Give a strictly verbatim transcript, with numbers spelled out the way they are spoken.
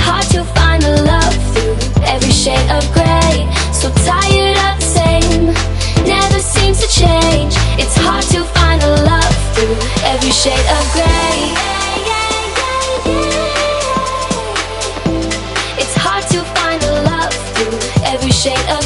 hard to find the love through every shade of gray. So tired of the same, never seems to change. It's hard to find the love through every shade of gray. It's hard to find the love through every shade of